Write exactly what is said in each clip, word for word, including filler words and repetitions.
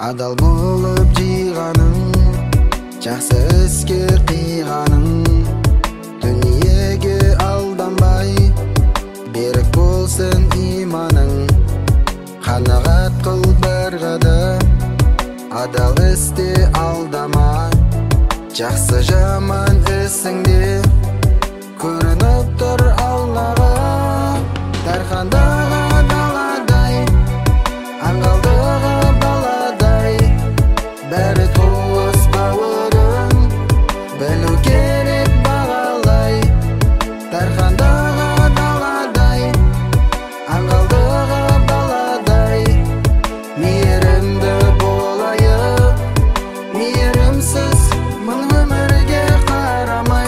Адал болып жиғаның, жақсы іске қиғаның, дүниеге алданбай, берік болсын иманың. Қанағат қыл бір қадам, адал істе алдама, жақсы жаман ісіңде көрініп тұр Аллаға. Дархандағы даладай, аңғалдағы баладай, бәрі туыс бауырым, білу керек бағалай. Дархандағы даладай, аңғалдағы баладай, мейірімді болайық, мейірімсіз мың өмірге қарамай.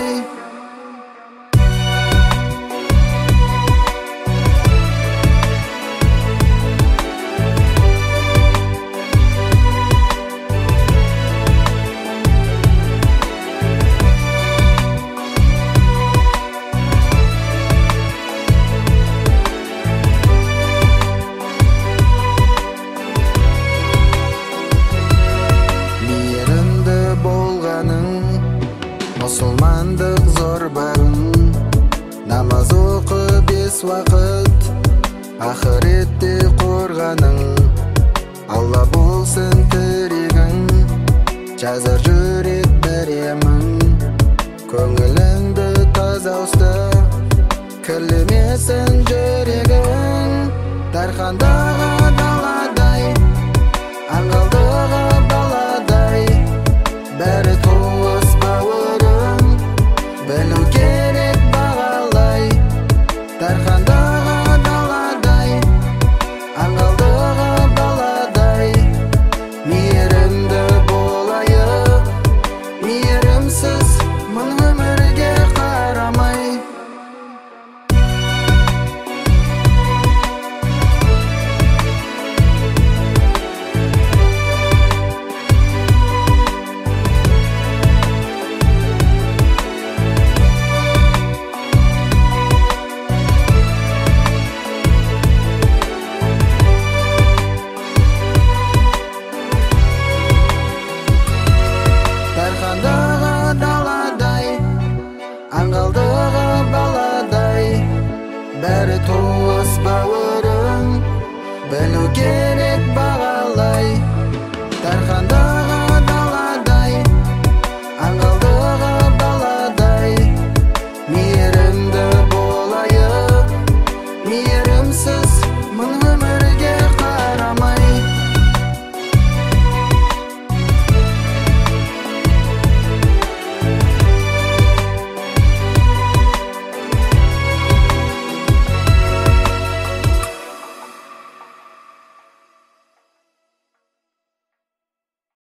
Мұсылмандық зор бағым, намаз оқы бес уақыт, ақыретте қорғаның. Алла болсын тірегің, жазар жүрек біремін. Көңіліңді таза ұста, кірлемесін жүрегің. Дархандағы даладай, аңғалдағы баладай, бәрі туыс бауырым, білу керек бағалай. Дархандағы даладай, аңғалдағы баладай, мейірімді болайық, мейірімсіз мың өмірге қарамай. Дархандағы даладай, аңғалдағы баладай, бәрі туыс бауырым, білу керек